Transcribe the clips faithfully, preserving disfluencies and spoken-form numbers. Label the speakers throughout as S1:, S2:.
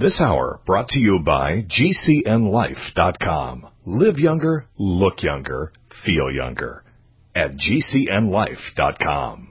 S1: This hour brought to you by G C N life dot com. Live younger, look younger, feel younger at G C N life dot com.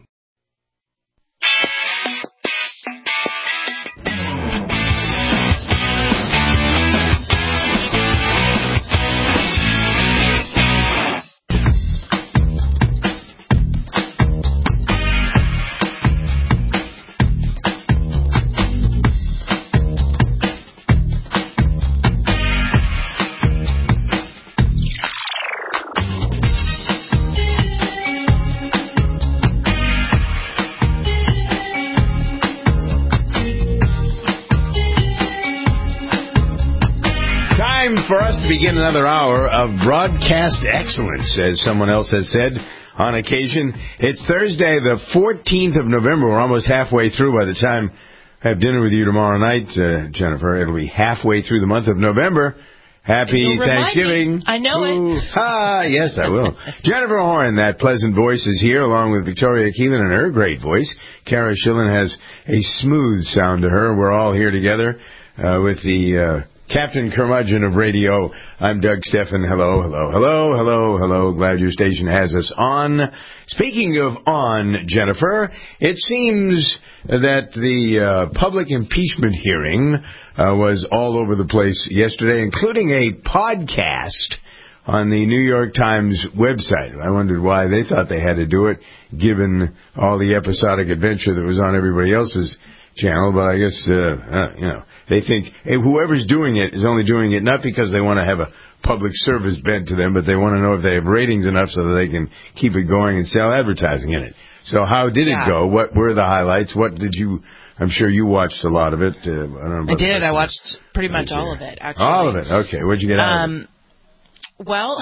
S2: For us to begin another hour of broadcast excellence, as someone else has said on occasion. It's Thursday, the fourteenth of November. We're almost halfway through. By the time I have dinner with you tomorrow night, uh, Jennifer, it'll be halfway through the month of November. Happy Thanksgiving.
S3: I know
S2: Ooh.
S3: it.
S2: Ah, yes, I will. Jennifer Horn, that pleasant voice, is here, along with Victoria Keelan and her great voice. Kara Schillen has a smooth sound to her. We're all here together uh, with the... Uh, Captain Curmudgeon of Radio. I'm Doug Steffen. Hello, hello, hello, hello, hello. Glad your station has us on. Speaking of on, Jennifer, it seems that the uh, public impeachment hearing uh, was all over the place yesterday, including a podcast on the New York Times website. I wondered why they thought they had to do it, given all the episodic adventure that was on everybody else's channel. But I guess, uh, uh, you know, they think hey, whoever's doing it is only doing it not because they want to have a public service bent to them, but they want to know if they have ratings enough so that they can keep it going and sell advertising in it. So how did it
S3: yeah.
S2: go? What were the highlights? What did you... I'm sure you watched a lot of it. Uh, I, don't know
S3: I did. I watched pretty much all of it, actually.
S2: All of it. Okay. What'd you get out
S3: um,
S2: of
S3: it? Well,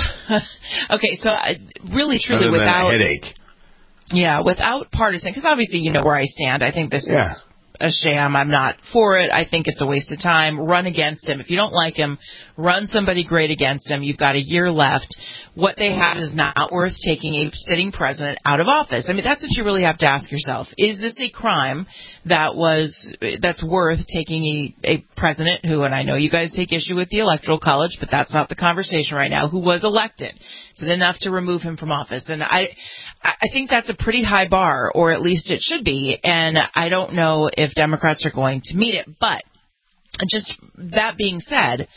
S3: okay, so I, really, truly,
S2: Other
S3: without...
S2: than a headache.
S3: Yeah, without partisan... Because obviously you know where I stand. I think this
S2: yeah.
S3: is... a sham. I'm not for it. I think it's a waste of time. Run against him. If you don't like him, run somebody great against him. You've got a year left. What they have is not worth taking a sitting president out of office. I mean, that's what you really have to ask yourself. Is this a crime that was that's worth taking a, a president who, and I know you guys take issue with the Electoral College, but that's not the conversation right now, who was elected? Is it enough to remove him from office? And I, I think that's a pretty high bar, or at least it should be, and I don't know if Democrats are going to meet it. But just that being said,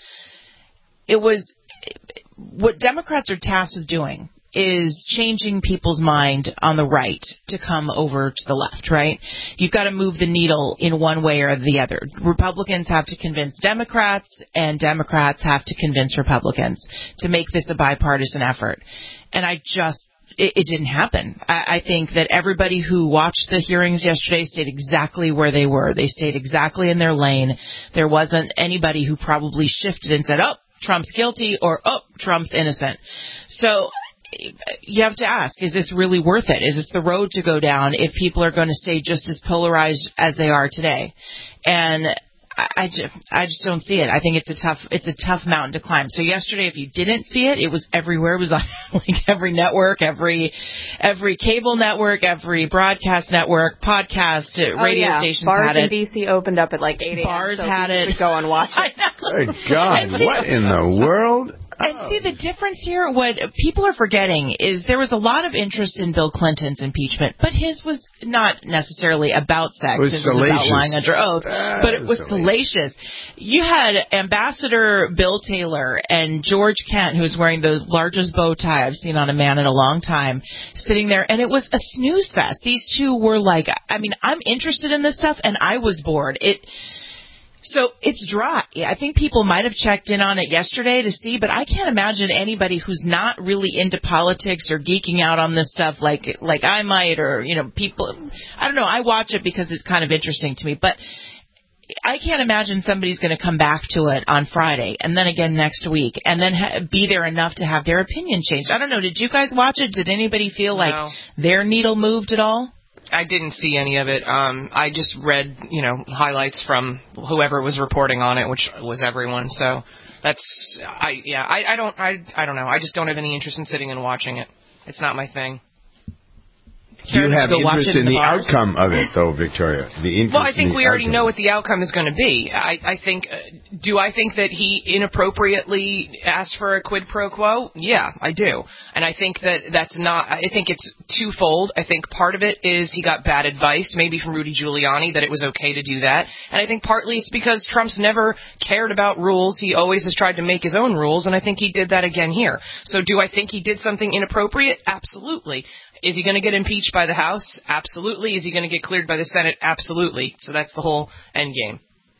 S3: it was what Democrats are tasked with doing is changing people's mind on the right to come over to the left, right? You've got to move the needle in one way or the other. Republicans have to convince Democrats, and Democrats have to convince Republicans to make this a bipartisan effort. And I just It, it didn't happen. I, I think that everybody who watched the hearings yesterday stayed exactly where they were. They stayed exactly in their lane. There wasn't anybody who probably shifted and said, oh, Trump's guilty, or, oh, Trump's innocent. So you have to ask, is this really worth it? Is this the road to go down if people are going to stay just as polarized as they are today? And I just, I just don't see it. I think it's a tough, it's a tough mountain to climb. So yesterday, if you didn't see it, it was everywhere. It was on like every network, every, every cable network, every broadcast network, podcast,
S4: oh,
S3: radio
S4: yeah.
S3: stations
S4: Bars
S3: had it.
S4: in D C opened up at like eight a.m.
S3: Bars
S4: so
S3: had it.
S4: Could go and watch it.
S2: Good God! What in the world?
S3: And see, the difference here, what people are forgetting is there was a lot of interest in Bill Clinton's impeachment, but his was not necessarily about sex.
S2: It was
S3: his
S2: salacious.
S3: was about lying under oath,
S2: uh,
S3: but it was
S2: salacious.
S3: salacious. You had Ambassador Bill Taylor and George Kent, who's wearing the largest bow tie I've seen on a man in a long time, sitting there, and it was a snooze fest. These two were like, I mean, I'm interested in this stuff, and I was bored. It... So it's dry. I think people might have checked in on it yesterday to see, but I can't imagine anybody who's not really into politics or geeking out on this stuff like like I might, or, you know, people. I don't know. I watch it because it's kind of interesting to me, but I can't imagine somebody's going to come back to it on Friday and then again next week and then ha- be there enough to have their opinion changed. I don't know. Did you guys watch it? Did anybody feel like
S5: no.
S3: their needle moved at all?
S5: I didn't see any of it. Um, I just read, you know, highlights from whoever was reporting on it, which was everyone. So that's, I yeah, I, I don't, I, I don't know. I just don't have any interest in sitting and watching it. It's not my thing.
S2: Do you have
S3: to go watch
S2: interest
S3: it in
S2: in
S3: the
S2: the
S3: bars?
S2: outcome of it, though, Victoria? The interest
S5: Well, I think
S2: in the
S5: we already
S2: outcome.
S5: know what the outcome is going to be. I, I think, uh, do I think that he inappropriately asked for a quid pro quo? Yeah, I do. And I think that that's not, I think it's twofold. I think part of it is he got bad advice, maybe from Rudy Giuliani, that it was okay to do that. And I think partly it's because Trump's never cared about rules. He always has tried to make his own rules, and I think he did that again here. So do I think he did something inappropriate? Absolutely. Is he going to get impeached by the House? Absolutely. Is he going to get cleared by the Senate? Absolutely. So that's the whole end game.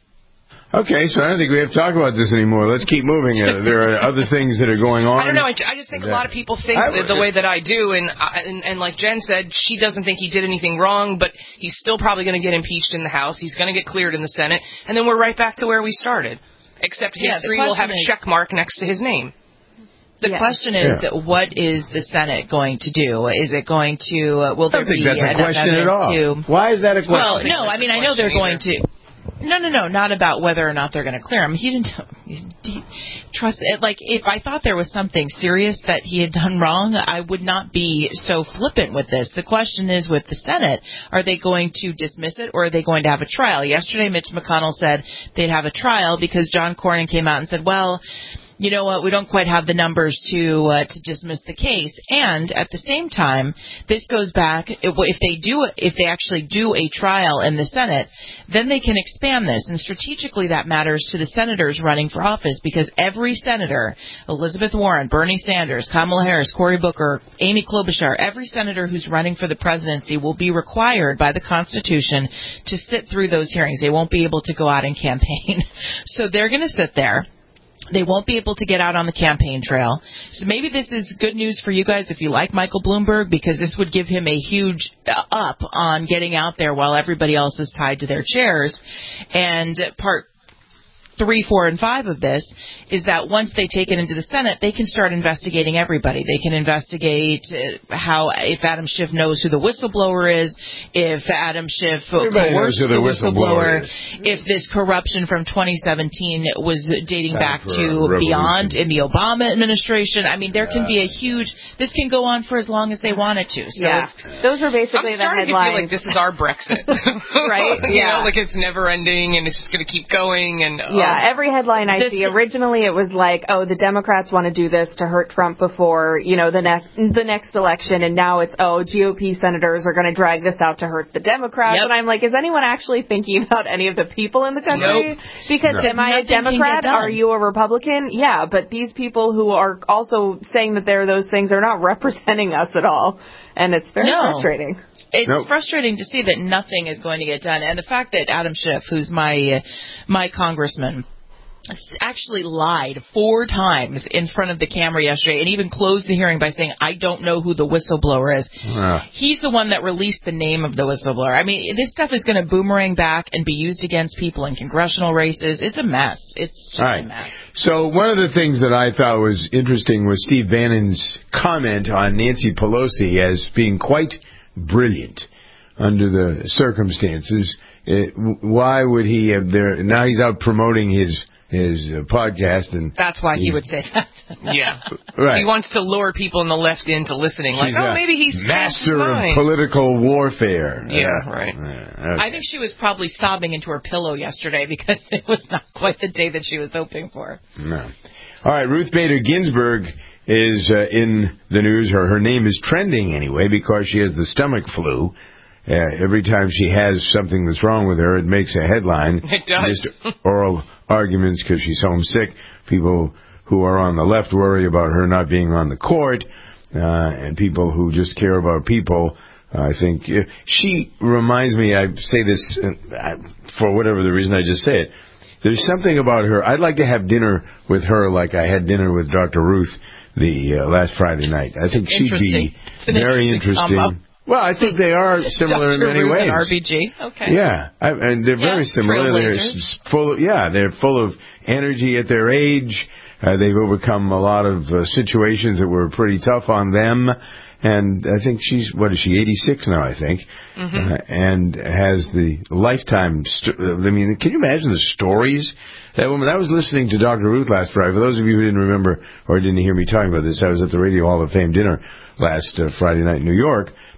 S2: Okay, so I don't think we have to talk about this anymore. Let's keep moving. Uh, there are other things that are going on.
S5: I don't know. I, I just think a lot of people think
S2: I,
S5: the, the way that I do, and, and and like Jen said, she doesn't think he did anything wrong, but he's still probably going to get impeached in the House. He's going to get cleared in the Senate, and then we're right back to where we started. Except
S3: Yeah,
S5: history will have a
S3: is,
S5: check mark next to his name.
S3: The
S4: yeah.
S3: question is,
S2: Yeah.
S3: what is the Senate going to do? Is it going to, uh, will
S2: I
S3: there
S2: don't think
S3: be
S2: that's a
S3: enough
S2: question at all.
S3: evidence to...
S2: Why is that a question?
S3: Well,
S5: I think
S3: no,
S5: that's
S3: I mean,
S5: a
S3: I know they're
S5: question
S3: going to... No, no, no, not about whether or not they're going to clear him. He didn't he, trust it. Like, if I thought there was something serious that he had done wrong, I would not be so flippant with this. The question is with the Senate, are they going to dismiss it or are they going to have a trial? Yesterday, Mitch McConnell said they'd have a trial because John Cornyn came out and said, well, you know what, we don't quite have the numbers to uh, to dismiss the case. And at the same time, this goes back, if, if they do, if they actually do a trial in the Senate, then they can expand this. And strategically that matters to the senators running for office because every senator, Elizabeth Warren, Bernie Sanders, Kamala Harris, Cory Booker, Amy Klobuchar, every senator who's running for the presidency will be required by the Constitution to sit through those hearings. They won't be able to go out and campaign. So they're going to sit there. They won't be able to get out on the campaign trail. So maybe this is good news for you guys if you like Michael Bloomberg, because this would give him a huge up on getting out there while everybody else is tied to their chairs. And part three, four, and five of this is that once they take it into the Senate, they can start investigating everybody. They can investigate uh, how, if Adam Schiff knows who the whistleblower is, if Adam Schiff
S2: Everybody knows
S3: coerced
S2: who the
S3: the
S2: whistleblower
S3: whistleblower,
S2: is.
S3: if this corruption from twenty seventeen was dating
S2: Time
S3: back
S2: for
S3: to
S2: a revolution.
S3: beyond in the Obama administration. I mean, there can be a huge, this can go on for as long as they want it to. So
S4: yeah.
S3: it's,
S4: Those are
S5: I'm
S4: basically the
S5: starting to feel
S4: headlines.
S5: like this is our Brexit.
S4: Right?
S5: You
S4: Yeah.
S5: know, like it's never ending and it's just going to keep going. And oh.
S4: Yeah, every headline I
S3: This-
S4: see, originally it was like, oh, the Democrats want to do this to hurt Trump before, you know, the next the next election, and now it's, oh, G O P senators are going to drag this out to hurt the Democrats.
S3: Yep.
S4: And I'm like, is anyone actually thinking about any of the people in the country?
S3: Nope.
S4: Because
S2: No.
S4: am I a
S3: Nothing can get
S4: Democrat?
S3: done.
S4: Are you a Republican? Yeah, but these people who are also saying that they're those things are not representing us at all. And it's very
S3: No.
S4: frustrating.
S3: It's
S2: Nope.
S3: frustrating to see that nothing is going to get done. And the fact that Adam Schiff, who's my uh, my congressman, actually lied four times in front of the camera yesterday and even closed the hearing by saying, I don't know who the whistleblower is.
S2: Uh.
S3: He's the one that released the name of the whistleblower. I mean, this stuff is going to boomerang back and be used against people in congressional races. It's a mess. It's just
S2: All right.
S3: a mess.
S2: So one of the things that I thought was interesting was Steve Bannon's comment on Nancy Pelosi as being quite brilliant under the circumstances. It, why would he have there? Now he's out promoting his his uh, podcast, and
S3: That's why he would say that.
S5: Yeah.
S2: right.
S5: He wants to lure people on the left into listening. Like,
S2: She's
S5: oh,
S2: a
S5: maybe he's
S2: master
S5: changed his
S2: of
S5: mind.
S2: political warfare.
S5: Yeah,
S2: Uh,
S5: right.
S2: uh, okay.
S3: I think she was probably sobbing into her pillow yesterday because it was not quite the day that she was hoping for.
S2: No. All right, Ruth Bader Ginsburg is uh, in the news. Her her name is trending anyway because she has the stomach flu. Uh, every time she has something that's wrong with her, it makes a headline.
S5: It does.
S2: Just oral arguments because she's homesick. People who are on the left worry about her not being on the court, uh, and people who just care about people. Uh, I think uh, she reminds me. I say this uh, for whatever the reason. I just say it. There's something about her. I'd like to have dinner with her like I had dinner with Doctor Ruth the uh, last Friday night. I think she'd be
S3: It's an
S2: very
S3: interesting
S2: interesting.
S3: combo.
S2: Well, I think they are similar in
S3: Doctor
S2: many
S3: Ruth
S2: ways.
S3: and R B G. Okay.
S2: Yeah, I, and they're
S3: Yeah,
S2: very similar. They're
S3: trailblazers.
S2: s- full. Of, yeah, they're full of energy at their age. Uh, they've overcome a lot of uh, situations that were pretty tough on them. And I think she's, what is she, eighty-six now, I think,
S5: Mm-hmm.
S2: uh, and has the lifetime, st- I mean, can you imagine the stories? That woman, I was listening to Doctor Ruth last Friday. For those of you who didn't remember or didn't hear me talking about this, I was at the Radio Hall of Fame dinner last uh, Friday night in New York,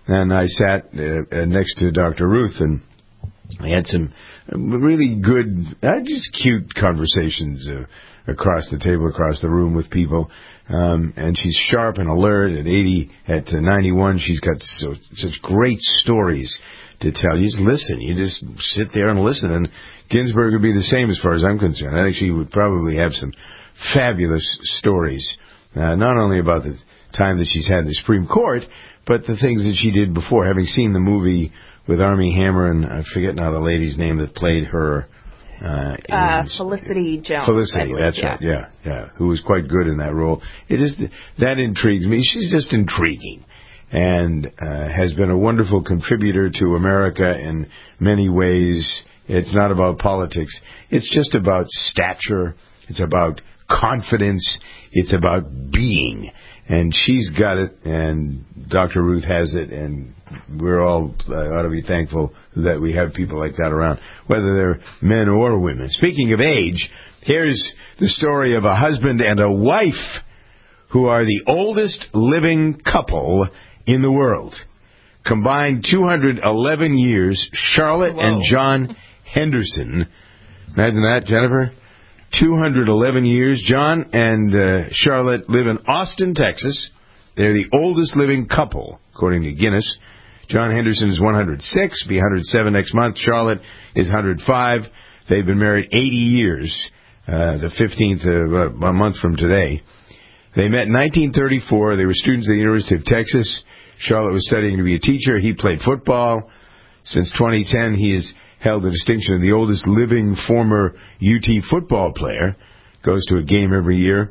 S2: and I sat uh, next to Doctor Ruth, and I had some really good, uh, just cute conversations uh, across the table, across the room with people. Um, and she's sharp and alert. At eighty, at ninety-one, she's got so, such great stories to tell. You just listen. You just sit there and listen. And Ginsburg would be the same as far as I'm concerned. I think she would probably have some fabulous stories, uh, not only about the time that she's had in the Supreme Court, but the things that she did before. Having seen the movie with Armie Hammer, and I forget now the lady's name that played her. Uh,
S4: uh, Felicity Jones.
S2: Felicity,
S4: believe,
S2: that's
S4: yeah.
S2: right, yeah, yeah, who was quite good in that role. It is, that intrigues me. She's just intriguing, and uh, has been a wonderful contributor to America in many ways. It's not about politics. It's just about stature. It's about confidence. It's about being. And she's got it, and Doctor Ruth has it, and we're all uh, ought to be thankful that we have people like that around, whether they're men or women. Speaking of age, here's the story of a husband and a wife who are the oldest living couple in the world. Combined two hundred eleven years, Charlotte
S5: Whoa.
S2: and John Henderson. Imagine that, Jennifer. two hundred eleven years. John and uh, Charlotte live in Austin, Texas. They're the oldest living couple, according to Guinness. John Henderson is one hundred six, be one hundred seven next month. Charlotte is one hundred five. They've been married eighty years, uh, the fifteenth of uh, a month from today. They met in nineteen thirty-four. They were students at the University of Texas. Charlotte was studying to be a teacher. He played football. Since twenty ten, he has held the distinction of the oldest living former U T football player. Goes to a game every year.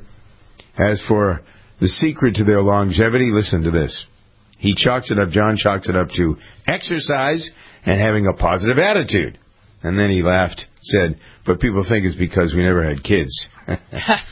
S2: As for the secret to their longevity, listen to this. He chalks it up, John chalks it up to exercise and having a positive attitude. And then he laughed, said, but people think it's because we never had kids. That's,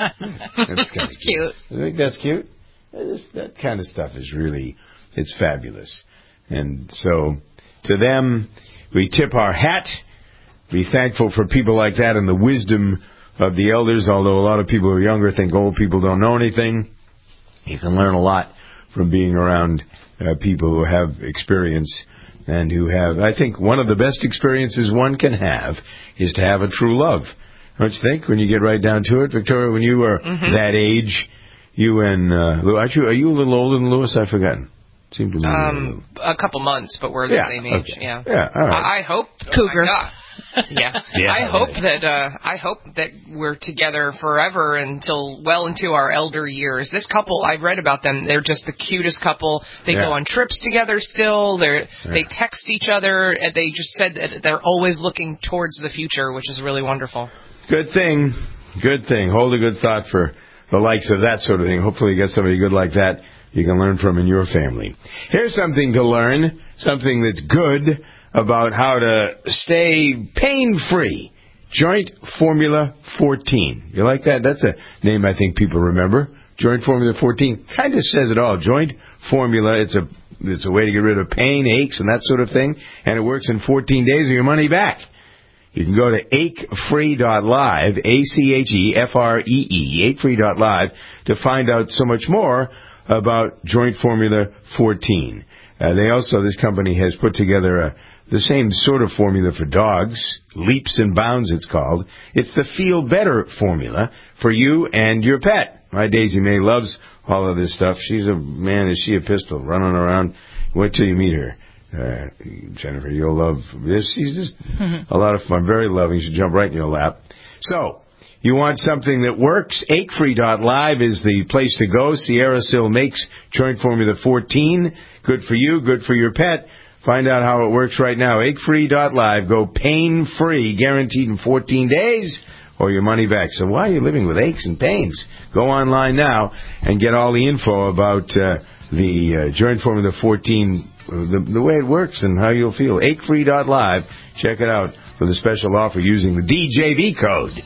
S3: That's cute.
S2: I think that's cute. It's, that kind of stuff is really, it's fabulous. And so, to them, we tip our hat. Be thankful for people like that and the wisdom of the elders, although a lot of people who are younger think old people don't know anything. You can learn a lot from being around uh, people who have experience and who have, I think one of the best experiences one can have is to have a true love. Don't you think, when you get right down to it? Victoria, when you were mm-hmm. that age, you and, uh, Lou, aren't you, are you a little older than Louis? I've forgotten. Seemed to be
S5: um, a couple months, but we're the
S2: yeah,
S5: same age.
S2: okay.
S5: Yeah,
S2: yeah. All right.
S5: I, I hope
S3: Cougar.
S5: Oh yeah.
S2: yeah,
S5: I hope
S2: right.
S5: that uh, I hope that we're together forever until well into our elder years. This couple, I've read about them. They're just the cutest couple. They
S2: yeah.
S5: go on trips together still. They yeah. they text each other, and they just said that they're always looking towards the future, which is really wonderful.
S2: Good thing. Good thing. Hold a good thought for the likes of that sort of thing. Hopefully you get somebody good like that you can learn from in your family. Here's something to learn, something that's good about how to stay pain-free. Joint Formula fourteen. You like that? That's a name I think people remember. Joint Formula fourteen kind of says it all. Joint Formula, it's a it's a way to get rid of pain, aches, and that sort of thing, and it works in fourteen days of your money back. You can go to ache free dot live, A C H E F R E E, ache free dot live, to find out so much more about Joint Formula fourteen. Uh, they also, this company has put together a, the same sort of formula for dogs, Leaps and Bounds it's called. It's the Feel Better formula for you and your pet. My Daisy May loves all of this stuff. She's a, man, is she a pistol, running around. Wait till you meet her. Uh, Jennifer, you'll love this. She's just a lot of fun, very loving. She'll jump right in your lap. So, you want something that works? ache free dot live is the place to go. Sierra Sil makes Joint Formula fourteen. Good for you, good for your pet. Find out how it works right now. ache free dot live. Go pain-free, guaranteed in fourteen days, or your money back. So why are you living with aches and pains? Go online now and get all the info about uh, the uh, Joint Formula fourteen, the, the way it works and how you'll feel. ache free dot live. Check it out for the special offer using the D J V code.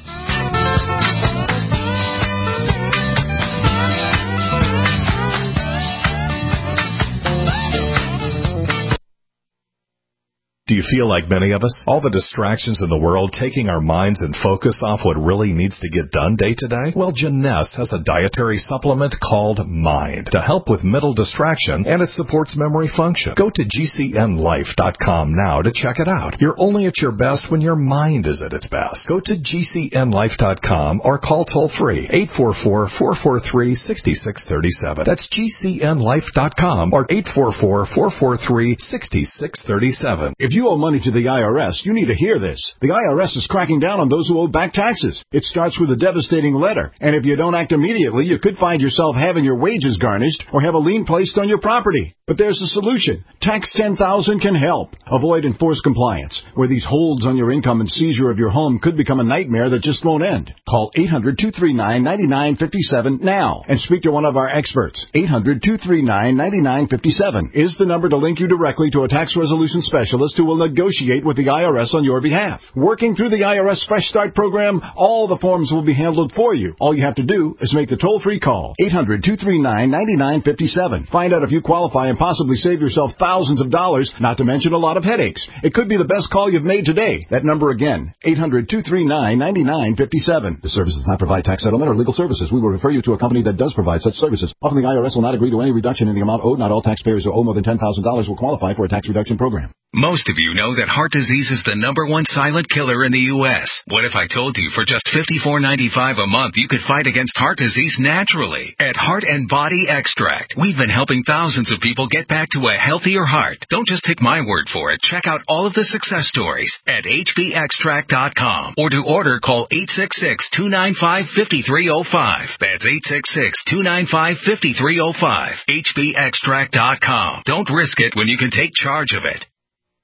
S1: Do you feel like many of us? All the distractions in the world taking our minds and focus off what really needs to get done day to day? Well, Jeunesse has a dietary supplement called Mind to help with mental distraction, and it supports memory function. Go to G C N life dot com now to check it out. You're only at your best when your mind is at its best. Go to G C N life dot com or call toll-free eight four four, four four three, six six three seven. That's G C N life dot com or eight four four, four four three, six six three seven.
S6: If you owe money to the I R S, you need to hear this. The I R S is cracking down on those who owe back taxes. It starts with a devastating letter, and if you don't act immediately, you could find yourself having your wages garnished or have a lien placed on your property. But there's a solution. Tax ten thousand can help. Avoid enforced compliance, where these holds on your income and seizure of your home could become a nightmare that just won't end. Call eight hundred, two three nine, nine nine five seven now and speak to one of our experts. eight hundred, two three nine, nine nine five seven is the number to link you directly to a tax resolution specialist who will negotiate with the I R S on your behalf. Working through the I R S Fresh Start program, all the forms will be handled for you. All you have to do is make the toll-free call. eight hundred, two three nine, nine nine five seven. Find out if you qualify and possibly save yourself thousands of dollars, not to mention a lot of headaches. It could be the best call you've made today. That number again, eight hundred, two three nine, nine nine five seven. The service does not provide tax settlement or legal services. We will refer you to a company that does provide such services. Often the I R S will not agree to any reduction in the amount owed. Not all taxpayers who owe more than ten thousand dollars will qualify for a tax reduction program.
S7: Most of you know that heart disease is the number one silent killer in the U S What if I told you for just fifty-four ninety-five a month you could fight against heart disease naturally? At Heart and Body Extract, we've been helping thousands of people get back to a healthier heart. Don't just take my word for it. Check out all of the success stories at H B extract dot com, or to order, call eight six six, two nine five, five three zero five. That's eight six six, two nine five, five three zero five. H B extract dot com. Don't risk it when you can take charge of it.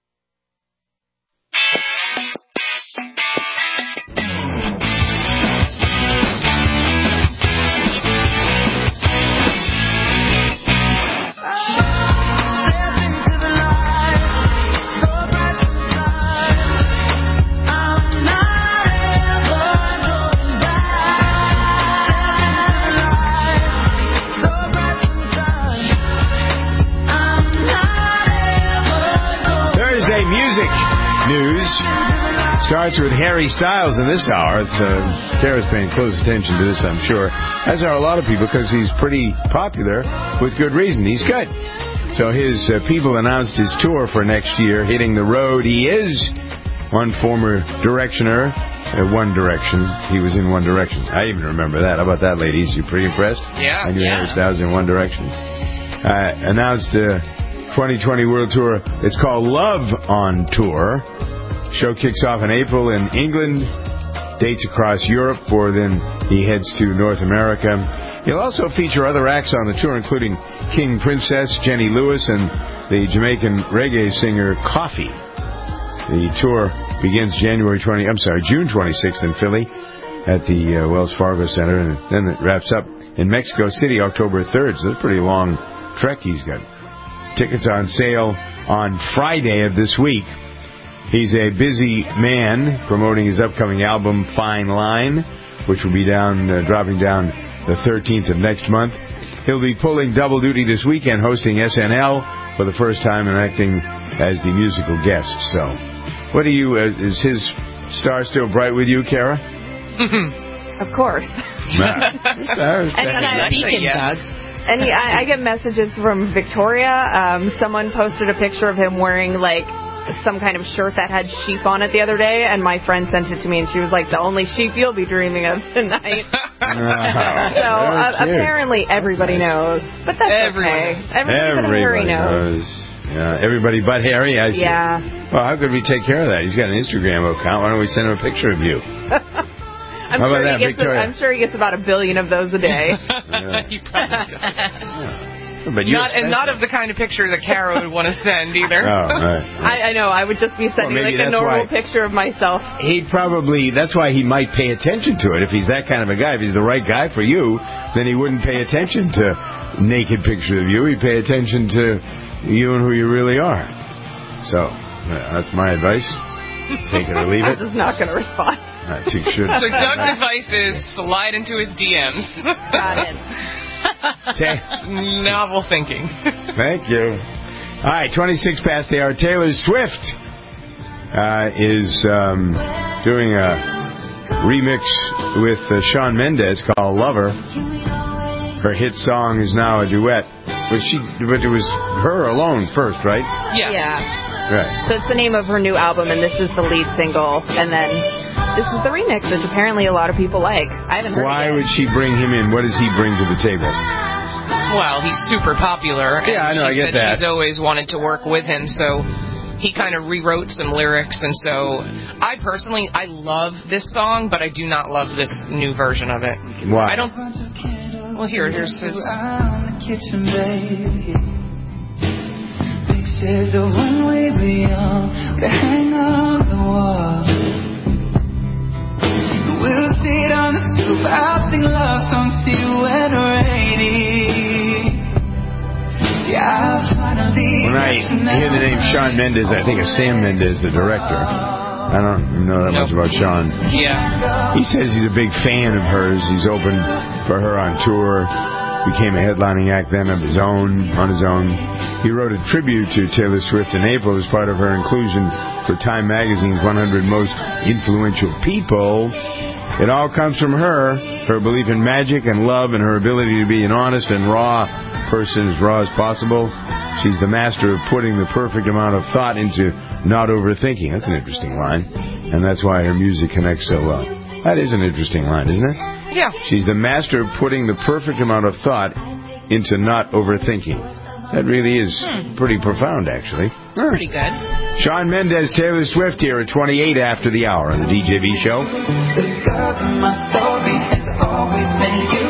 S2: News starts with Harry Styles in this hour. It's, uh, Kara's paying close attention to this, I'm sure, as are a lot of people, because he's pretty popular with good reason. He's good. So his uh, people announced his tour for next year, hitting the road. He is one former Directioner, uh, One Direction. He was in One Direction. I even remember that. How about that, ladies? You pretty impressed?
S5: Yeah.
S2: I knew
S5: yeah.
S2: Harry Styles in One Direction. Uh, announced the uh, twenty twenty World Tour. It's called Love on Tour. Show kicks off in April in England. Dates across Europe, or then he heads to North America. He'll also feature other acts on the tour, including King Princess, Jenny Lewis, and the Jamaican reggae singer Coffee. The tour begins January twentieth. I'm sorry, June twenty-sixth in Philly at the uh, Wells Fargo Center, and then it wraps up in Mexico City October third. So that's a pretty long trek he's got. Tickets on sale on Friday of this week. He's a busy man promoting his upcoming album, Fine Line, which will be down, uh, dropping down the thirteenth of next month. He'll be pulling double duty this weekend, hosting S N L for the first time and acting as the musical guest. So, what do you, uh, is his star still bright with you, Kara?
S4: Of course.
S2: and,
S4: and I,
S3: Beacon,
S5: yes.
S3: Doug.
S4: And he, I, I get messages from Victoria. Um, someone posted a picture of him wearing, like, some kind of shirt that had sheep on it the other day, and my friend sent it to me, and she was like, the only sheep you'll be dreaming of tonight.
S2: Oh,
S4: so uh, apparently everybody knows. But that's
S5: Everyone
S4: okay.
S5: knows.
S4: Everybody, but Harry knows.
S2: knows. Yeah, everybody but Harry, I see.
S4: Yeah.
S2: Well, how could we take care of that? He's got an Instagram account. Why don't we send him a picture of you?
S4: I'm,
S2: How
S4: sure
S2: about that,
S4: he gets a,
S2: Victoria?
S4: I'm sure he gets about a billion of those a day.
S2: Yeah.
S5: He probably does.
S2: Yeah. But you're
S5: Not, and not of the kind of picture that Kara would want to send either.
S2: Oh, right.
S4: I, I know. I would just be sending
S2: Well, maybe
S4: like a
S2: that's
S4: normal
S2: why-
S4: picture of myself.
S2: He'd probably, that's why he might pay attention to it. If he's that kind of a guy, if he's the right guy for you, then he wouldn't pay attention to naked pictures of you. He'd pay attention to you and who you really are. So, uh, that's my advice. Take it or leave
S4: I'm
S2: it.
S4: just not going to respond.
S2: I think you should.
S5: So Doug's advice is slide into his D Ms.
S4: Got it.
S5: Novel thinking.
S2: Thank you. All right, twenty-six past the hour. Taylor Swift uh, is um, doing a remix with uh, Shawn Mendes called Lover. Her hit song is now a duet. But she, but it was her alone first, right?
S5: Yes.
S4: Yeah.
S2: Right.
S4: So it's the name of her new album, and this is the lead single. And then this is the remix, which apparently a lot of people like. I haven't heard
S2: Why
S4: it yet.
S2: would she bring him in? What does he bring to the table?
S5: Well, he's super popular. And
S2: Yeah, I know, I
S5: she
S2: get
S5: said
S2: that.
S5: she's always wanted to work with him, so he kind of rewrote some lyrics. And so I personally, I love this song, but I do not love this new version of it.
S2: Why?
S5: I don't. Well, here, here's his.
S8: Kitchen, baby. Pictures of when we were young, we hang on the wall. We'll sit on the stoop, I'll sing love songs to you when we're eighty. Yeah, I finally.
S2: When I hear the name Shawn Mendes, I think of Sam Mendes, the director. I don't know that
S5: Nope.
S2: much about Shawn.
S5: Yeah.
S2: He says he's a big fan of hers. He's opened for her on tour. Became a headlining act then of his own, on his own. He wrote a tribute to Taylor Swift in April as part of her inclusion for Time Magazine's one hundred Most Influential People. It all comes from her, her belief in magic and love and her ability to be an honest and raw person, as raw as possible. She's the master of putting the perfect amount of thought into not overthinking. That's an interesting line. And that's why her music connects so well. That is an interesting line, isn't it?
S5: Yeah.
S2: She's the master of putting the perfect amount of thought into not overthinking. That really is
S5: Hmm.
S2: pretty profound, actually.
S3: It's pretty good.
S2: Shawn Mendes, Taylor Swift here at twenty-eight after the hour on the D J V Show.
S8: The girl in my story has always been you.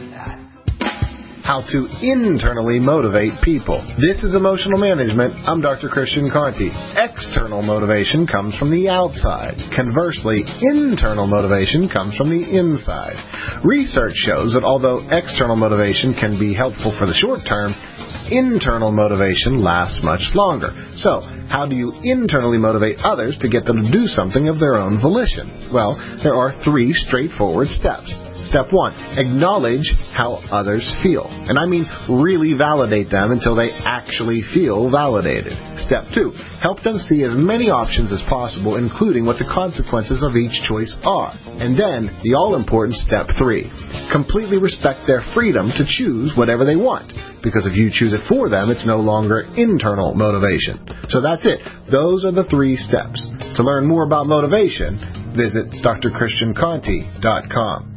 S9: How to internally motivate people. This is Emotional Management. I'm Doctor Christian Conti. External motivation comes from the outside. Conversely, internal motivation comes from the inside. Research shows that although external motivation can be helpful for the short term, internal motivation lasts much longer. So, how do you internally motivate others to get them to do something of their own volition? Well, there are three straightforward steps. Step one, acknowledge how others feel. And I mean really validate them until they actually feel validated. Step two, help them see as many options as possible, including what the consequences of each choice are. And then, the all-important step three, completely respect their freedom to choose whatever they want. Because if you choose it for them, it's no longer internal motivation. So that's it. Those are the three steps. To learn more about motivation, visit d r christian conti dot com.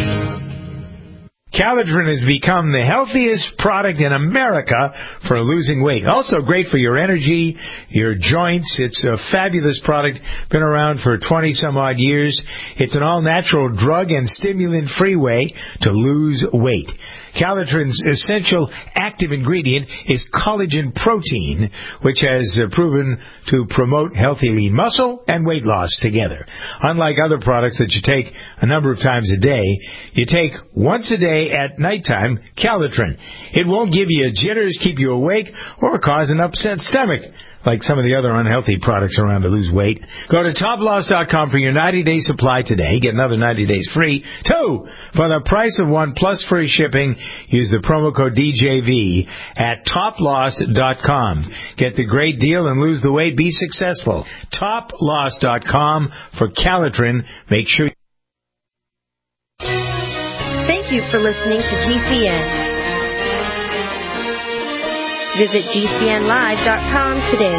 S10: Caladrin has become the healthiest product in America for losing weight. Also great for your energy, your joints. It's a fabulous product. Been around for twenty some odd years. It's an all-natural drug and stimulant-free way to lose weight. Caladrin's essential active ingredient is collagen protein, which has uh, proven to promote healthy lean muscle and weight loss together. Unlike other products that you take a number of times a day, you take once a day at nighttime Caladrin. It won't give you jitters, keep you awake, or cause an upset stomach, like some of the other unhealthy products around to lose weight. Go to top loss dot com for your ninety-day supply today. Get another ninety days free. Two, for the price of one plus free shipping, use the promo code D J V at top loss dot com. Get the great deal and lose the weight. Be successful. top loss dot com for Caladrin. Make sure.
S11: Thank you for listening to G C N. Visit G C N live dot com today.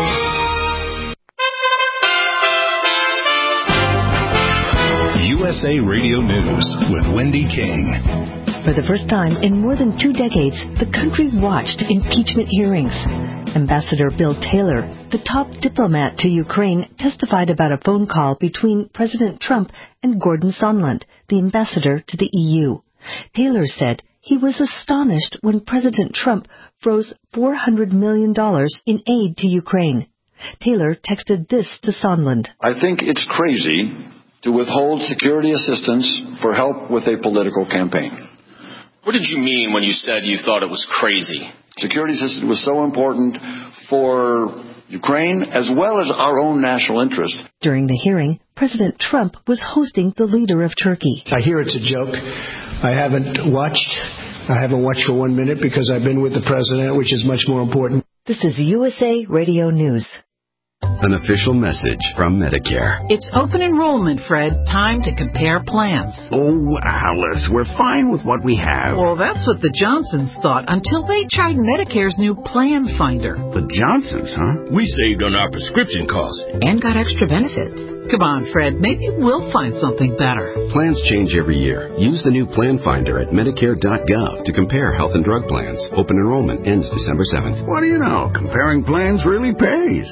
S1: U S A Radio News with Wendy King.
S12: For the first time in more than two decades, the country watched impeachment hearings. Ambassador Bill Taylor, the top diplomat to Ukraine, testified about a phone call between President Trump and Gordon Sondland, the ambassador to the E U. Taylor said he was astonished when President Trump froze four hundred million dollars in aid to Ukraine. Taylor texted this to Sondland.
S13: I think it's crazy to withhold security assistance for help with a political campaign.
S14: What did you mean when you said you thought it was crazy?
S13: Security assistance was so important for Ukraine as well as our own national interest.
S12: During the hearing, President Trump was hosting the leader of Turkey.
S15: I hear it's a joke. I haven't watched. I haven't watched for one minute because I've been with the president, which is much more important.
S12: This is U S A Radio News.
S16: An official message from Medicare.
S17: It's open enrollment, Fred. Time to compare plans.
S18: Oh, Alice, we're fine with what we have.
S17: Well, that's what the Johnsons thought until they tried Medicare's new Plan Finder.
S18: The Johnsons, huh?
S19: We saved on our prescription costs.
S17: And got extra benefits. Come on, Fred. Maybe we'll find something better.
S16: Plans change every year. Use the new Plan Finder at Medicare dot gov to compare health and drug plans. Open enrollment ends December seventh.
S18: What do you know? Comparing plans really pays.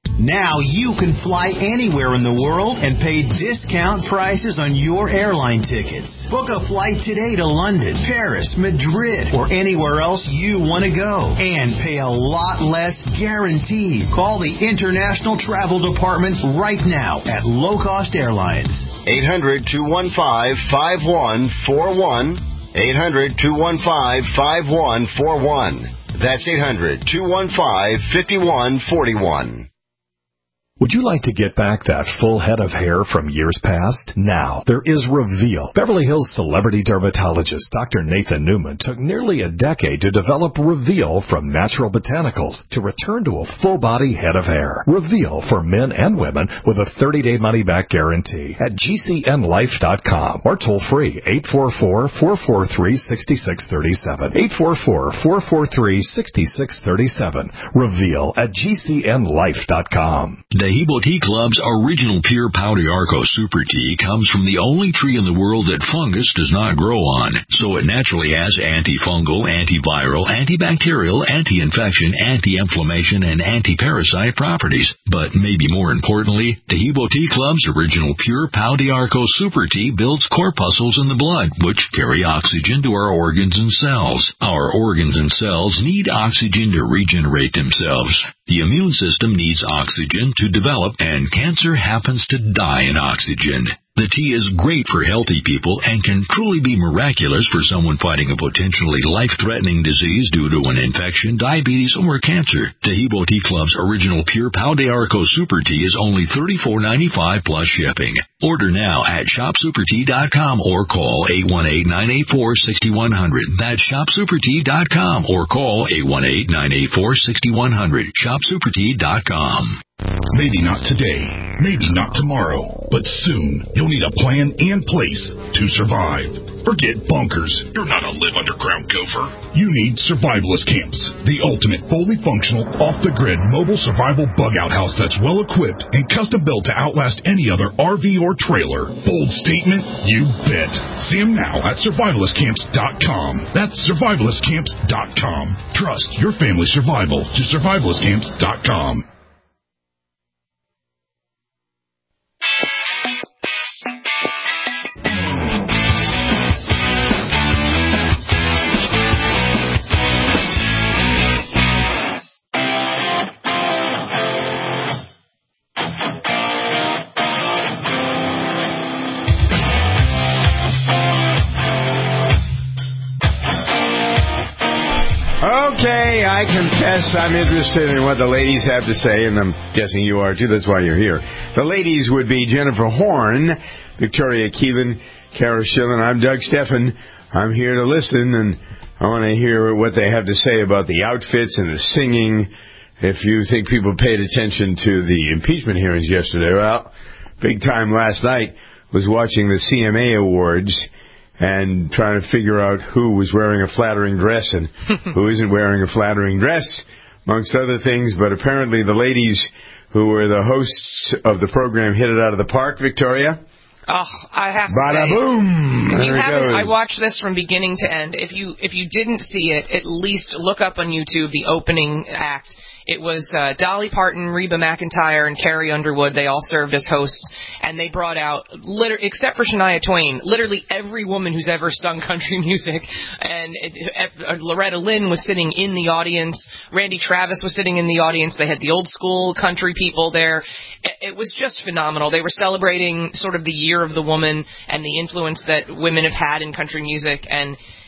S20: Now you can fly anywhere in the world and pay discount prices on your airline tickets. Book a flight today to London, Paris, Madrid, or anywhere else you want to go. And pay a lot less guaranteed. Call the International Travel Department right now at Low Cost Airlines.
S21: eight hundred, two one five, five one four one. eight hundred, two one five, five one four one. That's eight hundred, two one five, five one four one.
S1: Would you like to get back that full head of hair from years past? Now, there is Reveal. Beverly Hills celebrity dermatologist Doctor Nathan Newman took nearly a decade to develop Reveal from natural botanicals to return to a full-body head of hair. Reveal for men and women with a thirty-day money-back guarantee at G C N life dot com or toll-free eight four four, four four three, six six three seven. eight four four, four four three, six six three seven. Reveal at G C N life dot com.
S22: Tahibo Tea Club's original pure Pau d'Arco Super Tea comes from the only tree in the world that fungus does not grow on, so it naturally has antifungal, antiviral, antibacterial, anti-infection, anti-inflammation, and anti-parasite properties. But maybe more importantly, Tahibo Tea Club's original pure Pau d'Arco Super Tea builds corpuscles in the blood, which carry oxygen to our organs and cells. Our organs and cells need oxygen to regenerate themselves. The immune system needs oxygen to develop, and cancer happens to die in oxygen. The tea is great for healthy people and can truly be miraculous for someone fighting a potentially life-threatening disease due to an infection, diabetes, or cancer. Tahibo Tea Club's original pure Pau d'Arco Super Tea is only thirty-four ninety-five plus shipping. Order now at shop super tea dot com or call eight one eight, nine eight four, six one zero zero. That's shop super tea dot com or call eight one eight, nine eight four, six one zero zero. shop super tea dot com.
S23: Maybe not today, maybe not tomorrow, but soon you'll need a plan in place to survive. Forget bunkers. You're not a live-underground gopher. You need survivalist camps, the ultimate fully functional, off-the-grid mobile survival bug-out house that's well-equipped and custom-built to outlast any other R V or trailer. Bold statement? You bet. See them now at survivalist camps dot com. That's survivalist camps dot com. Trust your family's survival to survivalist camps dot com.
S2: Okay, I confess I'm interested in what the ladies have to say, and I'm guessing you are too. That's why you're here. The ladies would be Jennifer Horn, Victoria Keelan, Kara Schillen. I'm Doug Steffen. I'm here to listen, and I want to hear what they have to say about the outfits and the singing. If you think people paid attention to the impeachment hearings yesterday, well, big time last night was watching the C M A Awards and trying to figure out who was wearing a flattering dress and who isn't wearing a flattering dress, amongst other things. But apparently the ladies who were the hosts of the program hit it out of the park. Victoria?
S5: Oh, I have to
S2: Bada
S5: say,
S2: boom!
S5: If you
S2: There it
S5: haven't,
S2: goes.
S5: I watched this from beginning to end. If you if you didn't see it, at least look up on YouTube the opening act. It was uh, Dolly Parton, Reba McEntire, and Carrie Underwood. They all served as hosts, and they brought out, liter- except for Shania Twain, literally every woman who's ever sung country music. And it, uh, Loretta Lynn was sitting in the audience. Randy Travis was sitting in the audience. They had the old school country people there. It, it was just phenomenal. They were celebrating sort of the year of the woman and the influence that women have had in country music, and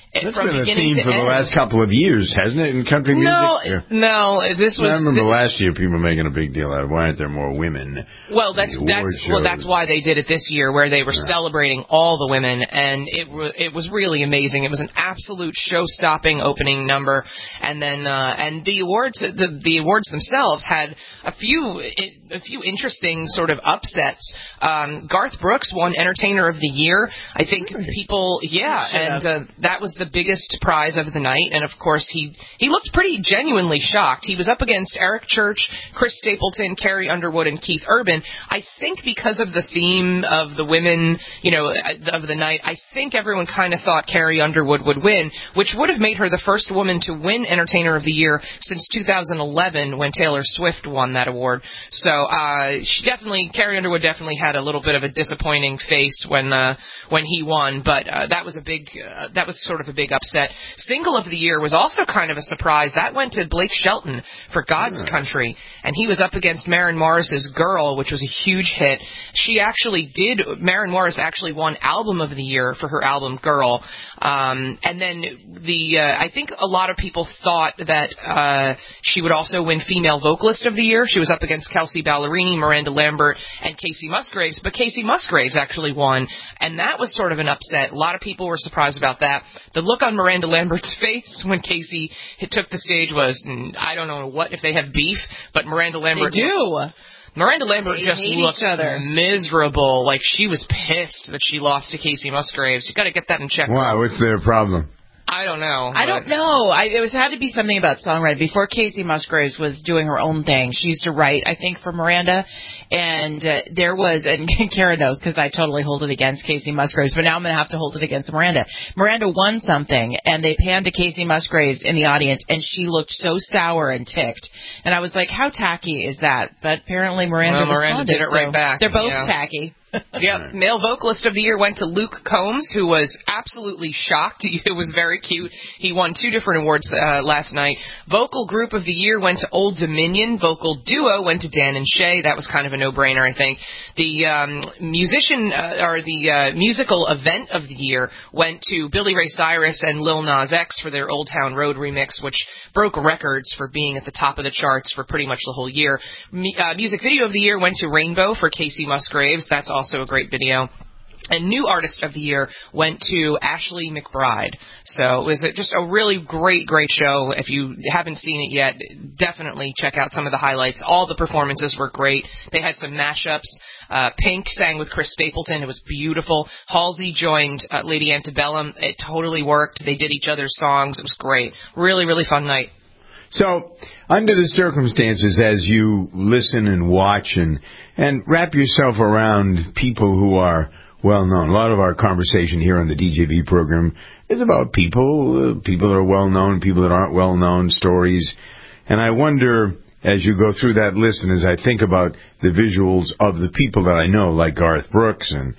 S2: That's
S5: from
S2: been a
S5: beginning
S2: theme
S5: to
S2: for
S5: end.
S2: the last couple of years, hasn't it, in country music?
S5: No,
S2: Yeah.
S5: no, this was.
S2: I remember
S5: th-
S2: last year people making a big deal out of why aren't there more women?
S5: Well, that's
S2: in the
S5: that's
S2: award
S5: well, that's
S2: shows?
S5: why they did it this year, where they were
S2: Yeah.
S5: celebrating all the women, and it was it was really amazing. It was an absolute show-stopping opening number, and then uh, and the awards the the awards themselves had a few a few interesting sort of upsets. Um, Garth Brooks won Entertainer of the Year. I think people, yeah, and uh, that was the biggest prize of the night. And of course, he he looked pretty genuinely shocked. He was up against Eric Church, Chris Stapleton, Carrie Underwood, and Keith Urban. I think because of the theme of the women, you know, of the night, I think everyone kind of thought Carrie Underwood would win, which would have made her the first woman to win Entertainer of the Year since two thousand eleven when Taylor Swift won that award. So uh, she definitely, Carrie Underwood definitely had a little bit of a disappointing face when uh, when he won, but uh, that was a big, uh, that was sort of a big upset. Single of the Year was also kind of a surprise. That went to Blake Shelton for God's
S2: Yeah.
S5: Country, and he was up against Maren Morris's Girl, which was a huge hit. She actually did, Maren Morris actually won Album of the Year for her album Girl, um, and then the, uh, I think a lot of people thought that uh, she would also win Female Vocalist of the Year. She was up against Kelsey Ballerini, Miranda Lambert, and Casey Musgraves, but Casey Musgraves actually won, and that was sort of an upset. A lot of people were surprised about that. The look on Miranda Lambert's face when Casey hit, took the stage was, mm, I don't know what, if they have beef, but Miranda Lambert...
S3: They do.
S5: Looked, Miranda Lambert
S3: They
S5: just
S3: hate
S5: looked
S3: each other.
S5: miserable, like she was pissed that she lost to Casey Musgraves. You got to get that in check.
S2: Why? What's their problem?
S5: I don't know.
S3: I
S5: but-
S3: don't know. I, it was had to be something about songwriting. Before Casey Musgraves was doing her own thing, she used to write, I think, for Miranda. And uh, there was, and Kara knows because I totally hold it against Casey Musgraves, but now I'm going to have to hold it against Miranda. Miranda won something, and they panned to Casey Musgraves in the audience, and she looked so sour and ticked. And I was like, how tacky is that? But apparently Miranda
S5: Well, Miranda
S3: responded,
S5: did it right
S3: so
S5: back.
S3: They're both
S5: Yeah.
S3: tacky.
S5: Yep. Male Vocalist of the Year went to Luke Combs, who was absolutely shocked. It was very cute. He won two different awards uh, last night. Vocal Group of the Year went to Old Dominion. Vocal Duo went to Dan and Shay. That was kind of a no-brainer, I think. The um, musician uh, or the uh, musical event of the year went to Billy Ray Cyrus and Lil Nas X for their Old Town Road remix, which broke records for being at the top of the charts for pretty much the whole year. M- uh, music video of the year went to Rainbow for Casey Musgraves. That's also a great video. And new artist of the year went to Ashley McBride. So it was a, just a really great, great show. If you haven't seen it yet, definitely check out some of the highlights. All the performances were great. They had some mashups. Uh, Pink sang with Chris Stapleton. It was beautiful. Halsey joined uh, Lady Antebellum. It totally worked. They did each other's songs. It was great. Really, really fun night.
S2: So, under the circumstances, as you listen and watch and, and wrap yourself around people who are well known, a lot of our conversation here on the D J V program is about people, uh, people that are well known, people that aren't well known, stories. And I wonder, as you go through that list and as I think about the visuals of the people that I know, like Garth Brooks and,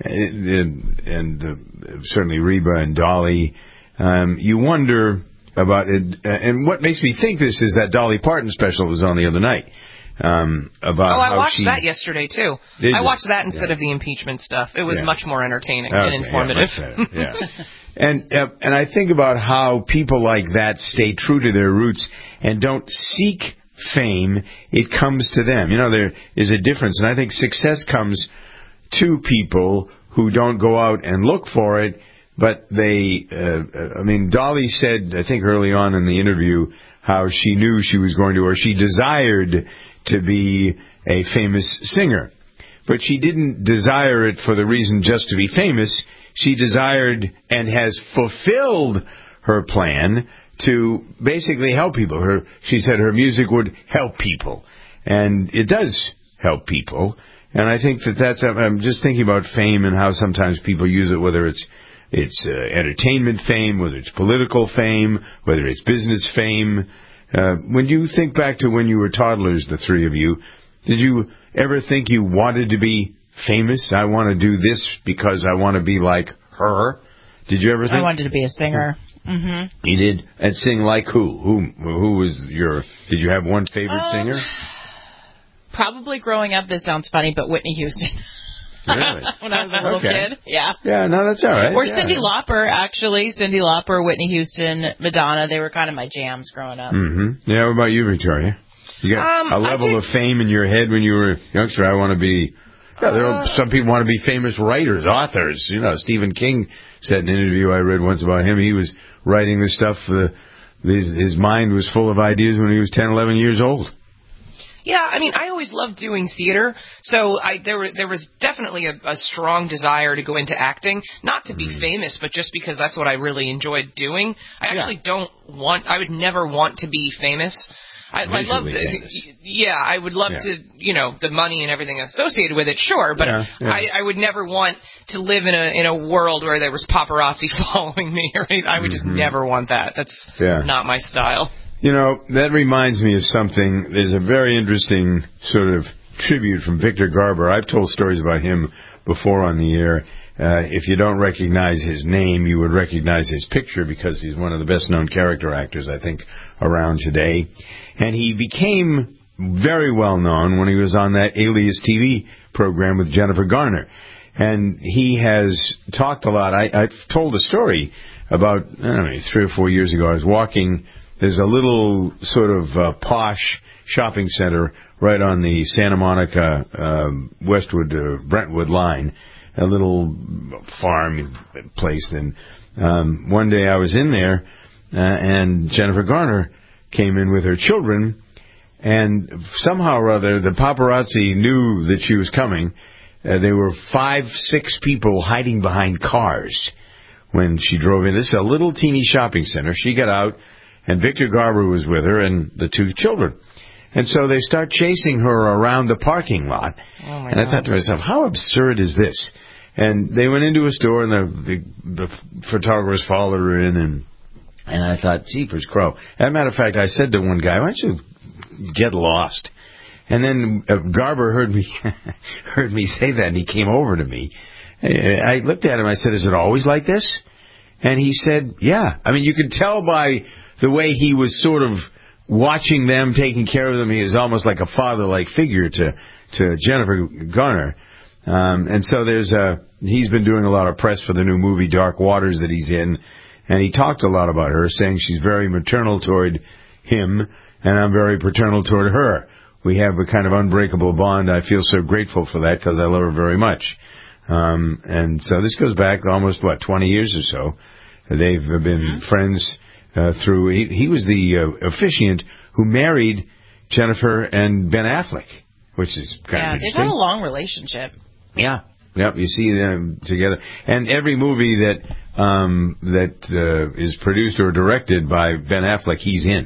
S2: and, and uh, certainly Reba and Dolly, um, you wonder about it, uh, and what makes me think this is that Dolly Parton special was on the other night. Um, about
S5: oh, I
S2: how
S5: watched
S2: she,
S5: that yesterday, too.
S2: Did
S5: I
S2: you?
S5: watched that instead
S2: Yeah.
S5: of the impeachment stuff. It was
S2: Yeah.
S5: much more entertaining
S2: Okay,
S5: and informative.
S2: Yeah, much better, yeah. and uh, and I think about how people like that stay true to their roots and don't seek fame. It comes to them. You know, there is a difference, and I think success comes to people who don't go out and look for it. But they, uh, I mean, Dolly said, I think early on in the interview, how she knew she was going to, or she desired to be a famous singer. But she didn't desire it for the reason just to be famous. She desired and has fulfilled her plan to basically help people. Her, she said her music would help people. And it does help people. And I think that that's, I'm just thinking about fame and how sometimes people use it, whether it's It's uh, entertainment fame, whether it's political fame, whether it's business fame. Uh, when you think back to when you were toddlers, the three of you, did you ever think you wanted to be famous? I want to do this because I want to be like her. Did you ever think?
S3: I wanted to be a singer. Mm-hmm.
S2: You did? And sing like who? Who Who was your... Did you have one favorite
S3: Um,
S2: singer?
S3: Probably growing up, this sounds funny, but Whitney Houston.
S2: Really?
S3: When I was a little
S2: Okay.
S3: kid. Yeah.
S2: Yeah, no, that's all right.
S3: Or
S2: yeah.
S3: Cyndi Lauper, actually. Cyndi Lauper, Whitney Houston, Madonna. They were kind of my jams growing up.
S2: Mm-hmm. Yeah, what about you, Victoria? You got
S5: Um,
S2: a level
S5: did...
S2: of fame in your head when you were a youngster. I want to be... Yeah, there are, some people want to be famous writers, authors. You know, Stephen King said in an interview I read once about him, he was writing this stuff. Uh, his mind was full of ideas when he was ten, eleven years old.
S5: Yeah, I mean, I always loved doing theater, so I there were, there was definitely a, a strong desire to go into acting, not to be mm. famous, but just because that's what I really enjoyed doing. I actually yeah. don't want, I would never want to be famous. I, I love the, yeah, I would love yeah. to, you know, the money and everything associated with it, sure, but yeah, yeah. I, I would never want to live in a in a world where there was paparazzi following me. Right? I would just mm-hmm. never want that. That's yeah. not my style.
S2: You know, that reminds me of something. There's a very interesting sort of tribute from Victor Garber. I've told stories about him before on the air. Uh, if you don't recognize his name, you would recognize his picture because he's one of the best-known character actors, I think, around today. And he became very well-known when he was on that Alias T V program with Jennifer Garner. And he has talked a lot. I, I've told a story about, I don't know, three or four years ago. I was walking. There's a little sort of uh, posh shopping center right on the Santa Monica, uh, Westwood, uh, Brentwood line. A little farm place. And um, one day I was in there, uh, and Jennifer Garner came in with her children, and somehow or other the paparazzi knew that she was coming. Uh, there were five, six people hiding behind cars when she drove in. This is a little teeny shopping center. She got out, and Victor Garber was with her and the two children. And so they start chasing her around the parking lot.
S5: Oh my
S2: and I
S5: God.
S2: thought to myself, how absurd is this? And they went into a store, and the, the, the photographers followed her in, and and I thought, jeepers crow. As a matter of fact, I said to one guy, why don't you get lost? And then uh, Garber heard me heard me say that, and he came over to me. I looked at him, I said, is it always like this? And he said, yeah. I mean, you could tell by the way he was sort of watching them, taking care of them. He was almost like a father-like figure to, to Jennifer Garner. Um, and so there's a, he's been doing a lot of press for the new movie Dark Waters that he's in, and he talked a lot about her, saying she's very maternal toward him, and I'm very paternal toward her. We have a kind of unbreakable bond. I feel so grateful for that because I love her very much. Um, and so this goes back almost, what, twenty years or so. They've been friends uh, through, he, he was the uh, officiant who married Jennifer and Ben Affleck, which is kind
S3: yeah,
S2: of interesting.
S3: Yeah, they've had a long relationship.
S2: Yeah, yep. You see them together, and every movie that um, that uh, is produced or directed by Ben Affleck, he's in.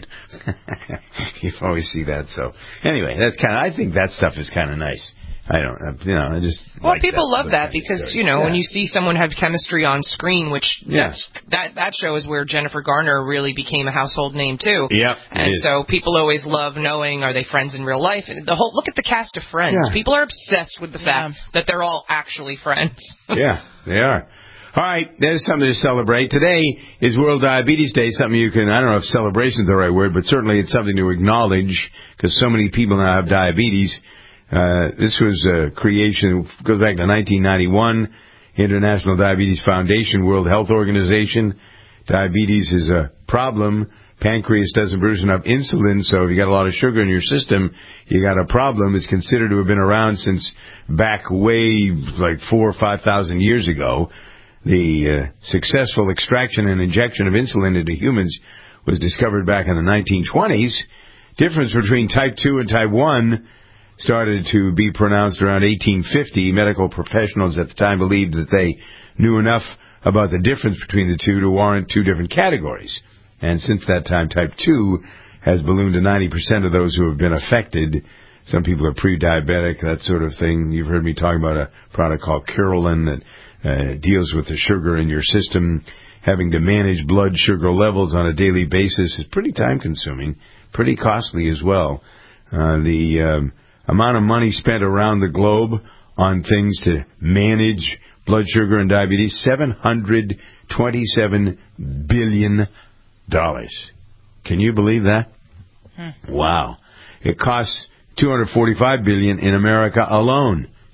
S2: You always see that. So anyway, that's kind of. I think that stuff is kind of nice. I don't, you know, I just.
S5: Well,
S2: like
S5: people
S2: that,
S5: love that because you know
S2: yeah.
S5: when you see someone have chemistry on screen, which
S2: yeah.
S5: that's, that that show is where Jennifer Garner really became a household name too.
S2: Yeah,
S5: and so people always love knowing are they friends in real life. And the whole look at the cast of Friends.
S2: Yeah.
S5: People are obsessed with the fact yeah. that they're all actually friends.
S2: Yeah, they are. All right, there's something to celebrate. Today is World Diabetes Day, something you can, I don't know if celebration is the right word, but certainly it's something to acknowledge because so many people now have diabetes. Uh, this was a creation, goes back to nineteen ninety-one, International Diabetes Foundation, World Health Organization. Diabetes is a problem. Pancreas doesn't produce enough insulin, so if you got a lot of sugar in your system, you got a problem. It's considered to have been around since back way, like four or five thousand years ago. The uh, successful extraction and injection of insulin into humans was discovered back in the nineteen twenties. Difference between type two and type one started to be pronounced around eighteen fifty. Medical professionals at the time believed that they knew enough about the difference between the two to warrant two different categories. And since that time, type two has ballooned to ninety percent of those who have been affected. Some people are pre-diabetic, that sort of thing. You've heard me talk about a product called Curolin that uh, deals with the sugar in your system. Having to manage blood sugar levels on a daily basis is pretty time-consuming, pretty costly as well. Uh, the um, amount of money spent around the globe on things to manage blood sugar and diabetes, seven hundred twenty-seven billion dollars. Can you believe that? Hmm. Wow. It costs two hundred forty-five billion dollars in America alone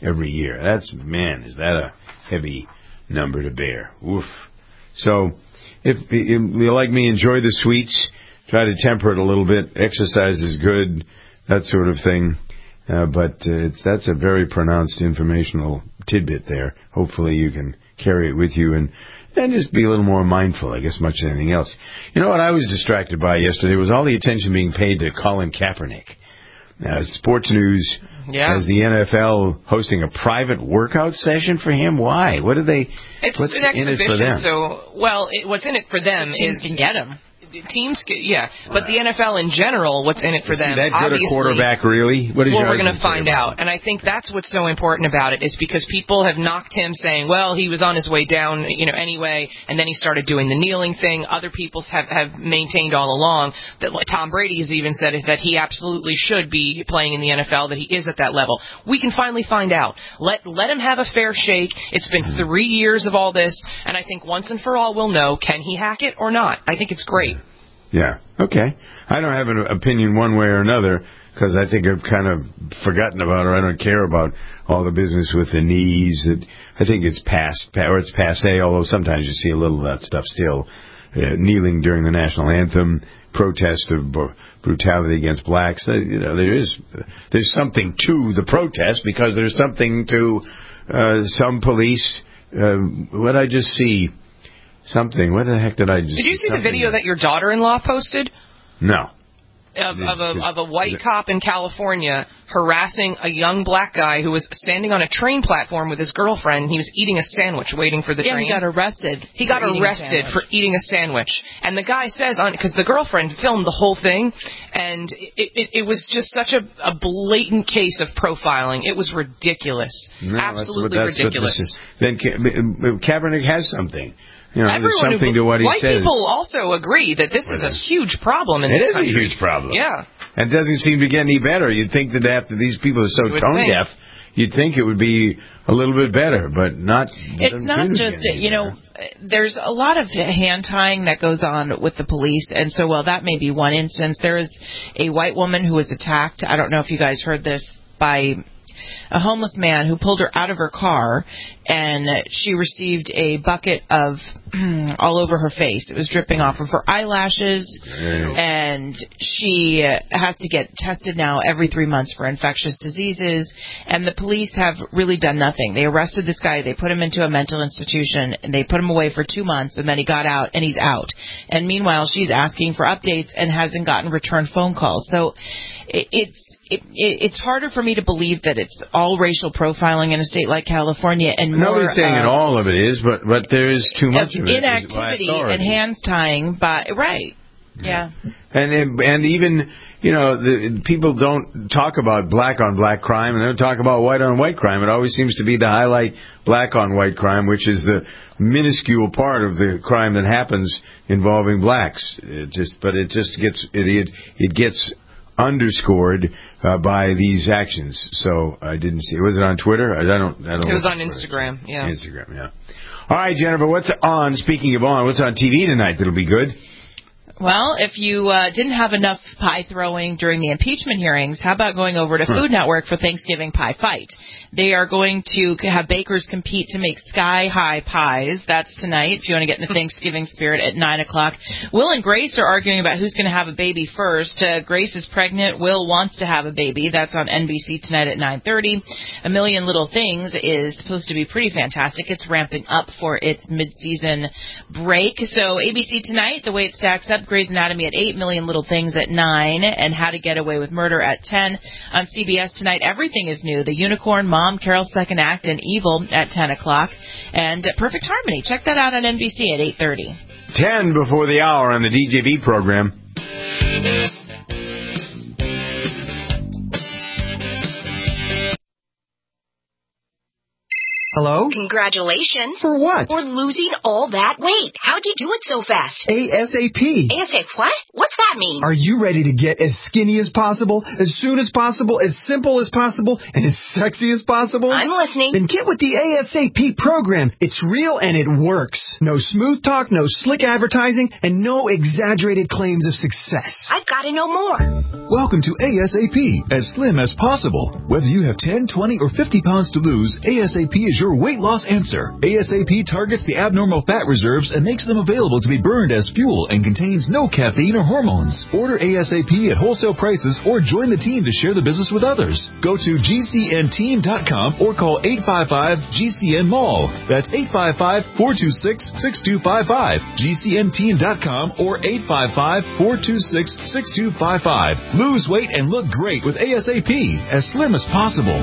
S2: every year. That's, man, is that a heavy number to bear. Oof. So, if, if you like me, enjoy the sweets. Try to temper it a little bit. Exercise is good, that sort of thing. Uh, but uh, it's, that's a very pronounced informational tidbit there. Hopefully you can carry it with you and, and just be a little more mindful, I guess, much as anything else. You know what I was distracted by yesterday was all the attention being paid to Colin Kaepernick. Uh, sports News
S5: yeah.
S2: has the N F L hosting a private workout session for him. Why? What do they?
S5: It's
S2: what's
S5: an
S2: in it for
S5: exhibition,
S2: them?
S5: so well, it, what's in it for them
S3: the teams
S5: is
S3: can get him.
S5: Teams, yeah, but the N F L in general, what's in it for
S2: Is
S5: them?
S2: that good a
S5: Obviously,
S2: quarterback, really? What is
S5: well,
S2: your
S5: we're going to
S2: argument
S5: find
S2: say
S5: out, and I think that's what's so important about it is because people have knocked him, saying, "Well, he was on his way down, you know, anyway," and then he started doing the kneeling thing. Other people have have maintained all along that, like Tom Brady has even said that he absolutely should be playing in the N F L, that he is at that level. We can finally find out. Let let him have a fair shake. It's been three years of all this, and I think once and for all we'll know: can he hack it or not? I think it's great.
S2: Yeah, okay. I don't have an opinion one way or another because I think I've kind of forgotten about it. I don't care about all the business with the knees. It, I think it's past, or it's passe, although sometimes you see a little of that stuff still. Uh, kneeling during the national anthem, protest of b- brutality against blacks. Uh, you know, there is, there's something to the protest because there's something to uh, some police. Uh, what did I just see? Something. What the heck did I just...
S5: Did you see
S2: something.
S5: the video that your daughter-in-law posted?
S2: No.
S5: Of, of, a, of a white cop in California harassing a young black guy who was standing on a train platform with his girlfriend. He was eating a sandwich waiting for the
S3: yeah,
S5: train.
S3: he got arrested.
S5: He got arrested for eating a sandwich. And the guy says, on because the girlfriend filmed the whole thing, and it, it, it was just such a, a blatant case of profiling. It was ridiculous.
S2: No,
S5: Absolutely
S2: that's, that's
S5: ridiculous.
S2: Is. Then Ka- Kaepernick has something. You know,
S5: Everyone
S2: there's something
S5: who,
S2: to what he
S5: white
S2: says.
S5: people also agree that this is a huge problem in
S2: it
S5: this
S2: is
S5: country.
S2: a huge problem.
S5: Yeah.
S2: And it doesn't seem to get any better. You'd think that after these people are so tone think. deaf, you'd think it would be a little bit better, but not.
S3: It's not just, you know, there's a lot of hand tying that goes on with the police, and so, well, that may be one instance. There is a white woman who was attacked. I don't know if you guys heard this, by a homeless man who pulled her out of her car, and she received a bucket of all over her face. It was dripping off of her eyelashes,
S2: Damn.
S3: and she has to get tested now every three months for infectious diseases, and the police have really done nothing. They arrested this guy, they put him into a mental institution, and they put him away for two months, and then he got out, and he's out. And meanwhile, she's asking for updates and hasn't gotten return phone calls. So it, it's It, it, it's harder for me to believe that it's all racial profiling in a state like California, and more
S2: nobody's saying
S3: uh,
S2: that all of it is, but but there is too much of, of it.
S3: Inactivity and hands tying by right, yeah.
S2: And and even you know the people don't talk about black on black crime, and they don't talk about white on white crime. It always seems to be to highlight black on white crime, which is the minuscule part of the crime that happens involving blacks. It just but it just gets it it, it gets underscored uh, by these actions. So I didn't see. Was it on Twitter? I don't. I don't
S5: it was on Instagram. Yeah.
S2: Instagram. Yeah. All right, Jennifer. What's on? Speaking of on, what's on T V tonight that'll be good?
S3: Well, if you uh, didn't have enough pie throwing during the impeachment hearings, how about going over to
S2: huh.
S3: Food Network for Thanksgiving Pie Fight? They are going to have bakers compete to make sky-high pies. That's tonight, if you want to get in the Thanksgiving spirit, at nine o'clock. Will and Grace are arguing about who's going to have a baby first. Uh, Grace is pregnant. Will wants to have a baby. That's on N B C tonight at nine thirty. A Million Little Things is supposed to be pretty fantastic. It's ramping up for its mid-season break. So A B C tonight, the way it stacks up, Grey's Anatomy at eight, Million Little Things at nine, and How to Get Away with Murder at ten. On C B S tonight, Everything is New. The Unicorn, Mom, Carol's Second Act, and Evil at ten o'clock. And Perfect Harmony. Check that out on N B C at eight thirty.
S2: ten before the hour on the D J B program.
S4: Hello?
S6: Congratulations.
S4: For what?
S6: For losing all that weight. How
S4: How'd you do it so fast?
S6: ASAP.
S4: ASAP what? What's that mean?
S6: Are you ready to get as skinny as possible, as soon as possible, as simple as possible, and as sexy as possible?
S4: I'm listening.
S6: Then get with the ASAP program. It's real and it works. No smooth talk, no slick advertising, and no exaggerated claims of success.
S4: I've got to know more.
S7: Welcome to ASAP, as slim as possible. Whether you have ten, twenty, or fifty pounds to lose, ASAP is your weight loss answer. ASAP targets the abnormal fat reserves and makes them available to be burned as fuel and contains no caffeine or hormones. Order ASAP at wholesale prices or join the team to share the business with others. Go to G C N team dot com or call eight five five G C N mall. That's eight five five, four two six, six two five five. G C N team dot com or eight five five, four two six, six two five five. Lose weight and look great with ASAP, as slim as possible.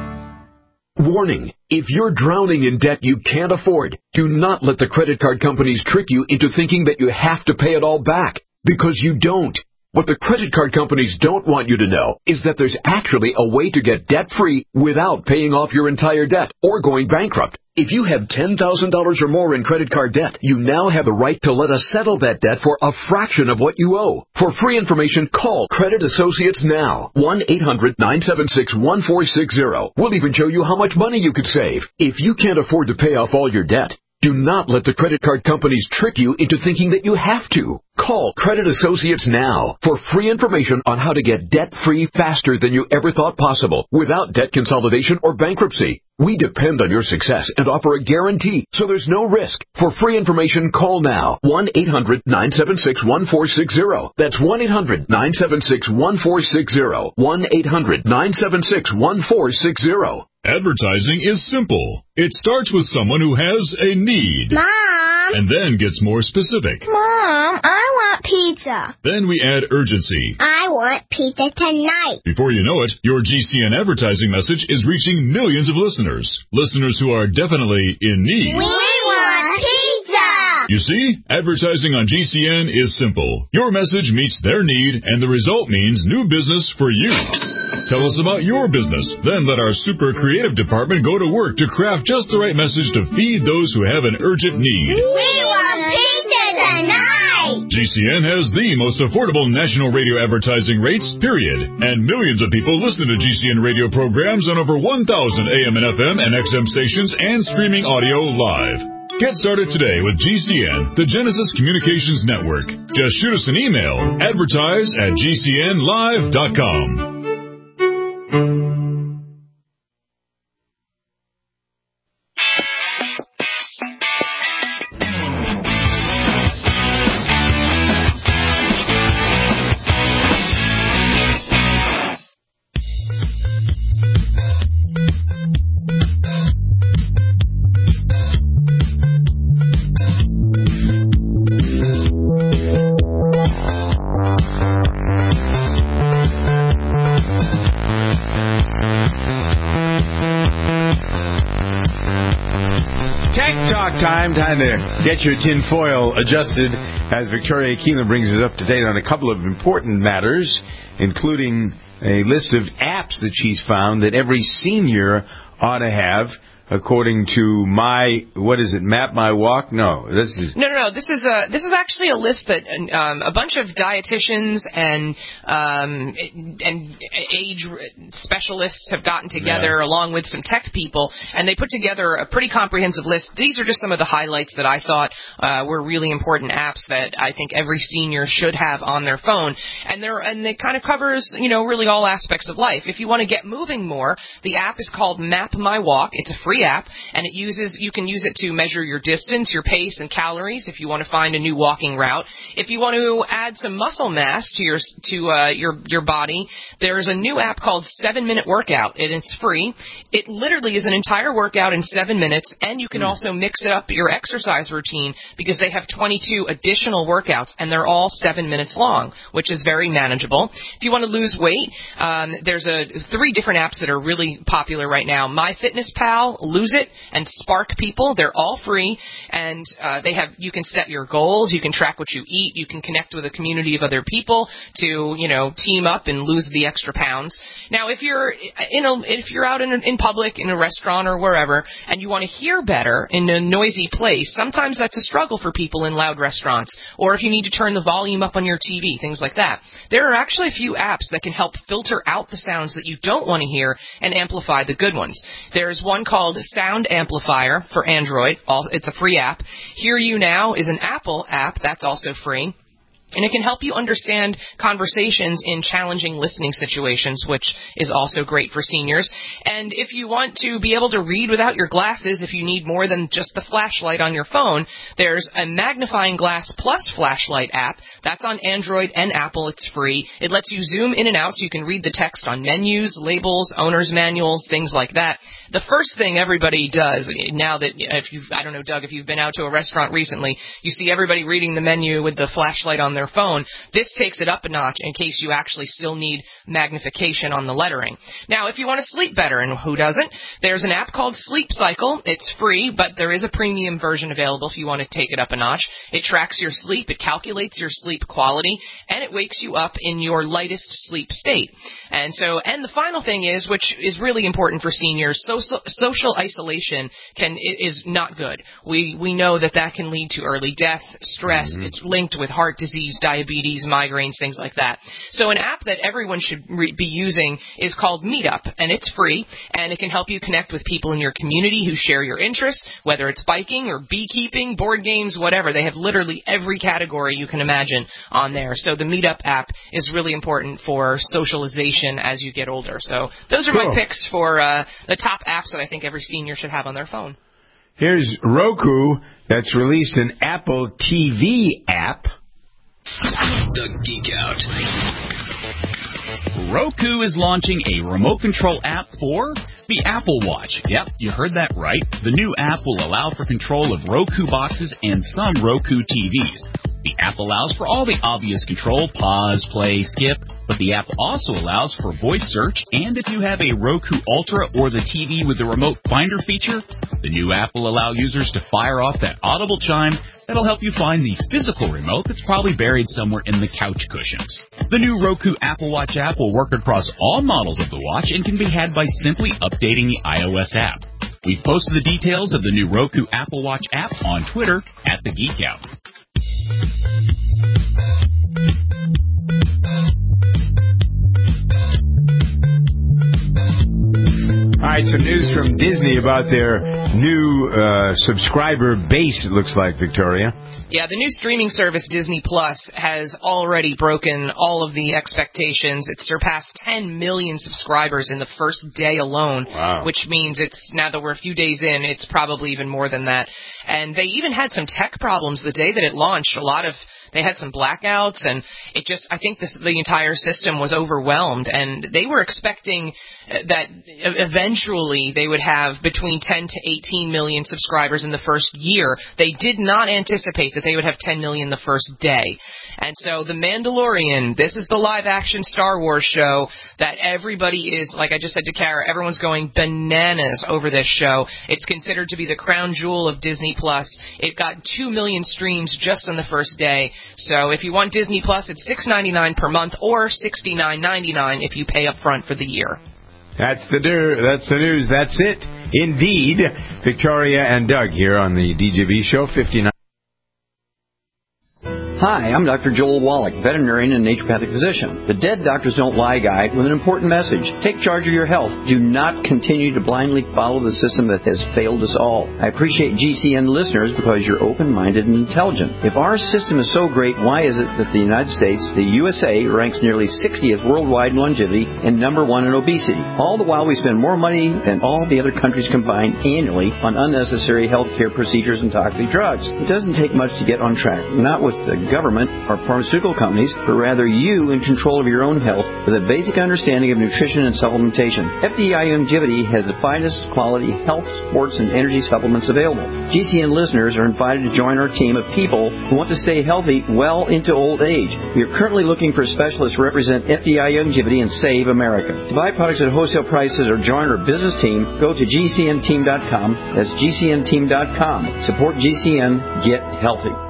S24: Warning. If you're drowning in debt you can't afford, do not let the credit card companies trick you into thinking that you have to pay it all back, because you don't. What the credit card companies don't want you to know is that there's actually a way to get debt-free without paying off your entire debt or going bankrupt. If you have ten thousand dollars or more in credit card debt, you now have the right to let us settle that debt for a fraction of what you owe. For free information, call Credit Associates now. one eight hundred, nine seven six, one four six zero. We'll even show you how much money you could save. If you can't afford to pay off all your debt, do not let the credit card companies trick you into thinking that you have to. Call Credit Associates now for free information on how to get debt-free faster than you ever thought possible without debt consolidation or bankruptcy. We depend on your success and offer a guarantee, so there's no risk. For free information, call now. one eight hundred, nine seven six, one four six zero. That's one eight hundred, nine seven six, one four six zero. one eight hundred, nine seven six, one four six zero.
S25: Advertising is simple. It starts with someone who has a need.
S26: Mom!
S25: And then gets more specific.
S26: Mom, I want pizza.
S25: Then we add urgency.
S26: I want pizza tonight.
S25: Before you know it, your G C N advertising message is reaching millions of listeners. Listeners who are definitely in need.
S26: We want pizza!
S25: You see, advertising on G C N is simple. Your message meets their need, and the result means new business for you. Tell us about your business. Then let our super creative department go to work to craft just the right message to feed those who have an urgent need.
S26: We want pizza tonight!
S25: G C N has the most affordable national radio advertising rates, period. And millions of people listen to G C N radio programs on over one thousand A M and F M and X M stations and streaming audio live. Get started today with G C N, the Genesis Communications Network. Just shoot us an email, advertise at G C N live dot com.
S2: Time, time to get your tinfoil adjusted as Victoria Keelan brings us up to date on a couple of important matters, including a list of apps that she's found that every senior ought to have, according to my, what is it, Map My Walk? No, this is...
S5: No, no, no. This is a, this is actually a list that um, a bunch of dietitians and um, and age specialists have gotten together, yeah. along with some tech people, and they put together a pretty comprehensive list. These are just some of the highlights that I thought uh, were really important apps that I think every senior should have on their phone. And they're and it kind of covers, you know, really all aspects of life. If you want to get moving more, the app is called Map My Walk. It's a free app, and it uses you can use it to measure your distance, your pace, and calories if you want to find a new walking route. If you want to add some muscle mass to your to uh, your your body, there's a new app called Seven Minute Workout, and it's free. It literally is an entire workout in seven minutes, and you can mm. also mix it up your exercise routine because they have twenty-two additional workouts, and they're all seven minutes long, which is very manageable. If you want to lose weight, um, there's a three different apps that are really popular right now: MyFitnessPal, Lose It and Spark People. They're all free, and uh, they have you can set your goals, you can track what you eat, you can connect with a community of other people to, you know, team up and lose the extra pounds. Now, if you're in a, if you're out in, in public, in a restaurant or wherever, and you want to hear better in a noisy place, sometimes that's a struggle for people in loud restaurants, or if you need to turn the volume up on your T V, things like that. There are actually a few apps that can help filter out the sounds that you don't want to hear and amplify the good ones. There's one called Sound Amplifier for Android. It's a free app. Hear You Now is an Apple app. That's also free. And it can help you understand conversations in challenging listening situations, which is also great for seniors. And if you want to be able to read without your glasses, if you need more than just the flashlight on your phone, there's a Magnifying Glass Plus flashlight app. That's on Android and Apple. It's free. It lets you zoom in and out so you can read the text on menus, labels, owner's manuals, things like that. The first thing everybody does now that, if you've, I don't know, Doug, if you've been out to a restaurant recently, you see everybody reading the menu with the flashlight on their phone. This takes it up a notch in case you actually still need magnification on the lettering. Now, if you want to sleep better, and who doesn't, there's an app called Sleep Cycle. It's free, but there is a premium version available if you want to take it up a notch. It tracks your sleep, it calculates your sleep quality, and it wakes you up in your lightest sleep state. And so, and the final thing is, which is really important for seniors, social, social isolation can is not good. We we know that that can lead to early death, stress. Mm-hmm. It's linked with heart disease, diabetes, migraines, things like that. So an app that everyone should re- be using is called Meetup, and it's free, and it can help you connect with people in your community who share your interests, whether it's biking or beekeeping, board games, whatever. They have literally every category you can imagine on there. So the Meetup app is really important for socialization as you get older. So those are cool. My picks for uh, the top apps that I think every senior should have on their phone.
S2: Here's Roku, that's released an Apple T V app.
S8: The Geek Out. Roku is launching a remote control app for the Apple Watch. Yep, you heard that right. The new app will allow for control of Roku boxes and some Roku T Vs. The app allows for all the obvious control, pause, play, skip, but the app also allows for voice search, and if you have a Roku Ultra or the T V with the remote finder feature, the new app will allow users to fire off that audible chime that'll help you find the physical remote that's probably buried somewhere in the couch cushions. The new Roku Apple Watch app will work across all models of the watch and can be had by simply updating the iOS app. We've posted the details of the new Roku Apple Watch app on Twitter at The Geek Out.
S2: All right, some news from Disney about their new uh, subscriber base, it looks like, Victoria.
S5: Yeah, the new streaming service, Disney Plus, has already broken all of the expectations. It surpassed ten million subscribers in the first day alone,
S2: wow.
S5: Which means it's, now that we're a few days in, it's probably even more than that. And they even had some tech problems the day that it launched. A lot of They had some blackouts, and it just, I think this, the entire system was overwhelmed, and they were expecting that eventually they would have between ten to eighteen million subscribers in the first year. They did not anticipate that they would have ten million the first day. And so The Mandalorian, this is the live-action Star Wars show that everybody is, like I just said to Kara, everyone's going bananas over this show. It's considered to be the crown jewel of Disney Plus. It got two million streams just on the first day. So if you want Disney Plus, it's six ninety-nine per month or sixty-nine ninety-nine if you pay up front for the year.
S2: That's the do- That's the news. That's it. Indeed. Victoria and Doug here on the D J B Show, fifty-nine.
S9: Hi, I'm Doctor Joel Wallach, veterinarian and naturopathic physician. The Dead Doctors Don't Lie guy with an important message. Take charge of your health. Do not continue to blindly follow the system that has failed us all. I appreciate G C N listeners because you're open-minded and intelligent. If our system is so great, why is it that the United States, the U S A, ranks nearly sixtieth worldwide in longevity and number one in obesity? All the while we spend more money than all the other countries combined annually on unnecessary health care procedures and toxic drugs. It doesn't take much to get on track, not with the government or pharmaceutical companies, but rather you in control of your own health with a basic understanding of nutrition and supplementation. F D I Longevity has the finest quality health, sports, and energy supplements available. G C N listeners are invited to join our team of people who want to stay healthy well into old age. We are currently looking for specialists to represent F D I Longevity and Save America. To buy products at wholesale prices or join our business team, go to G C N team dot com. That's G C N team dot com. Support G C N. Get healthy.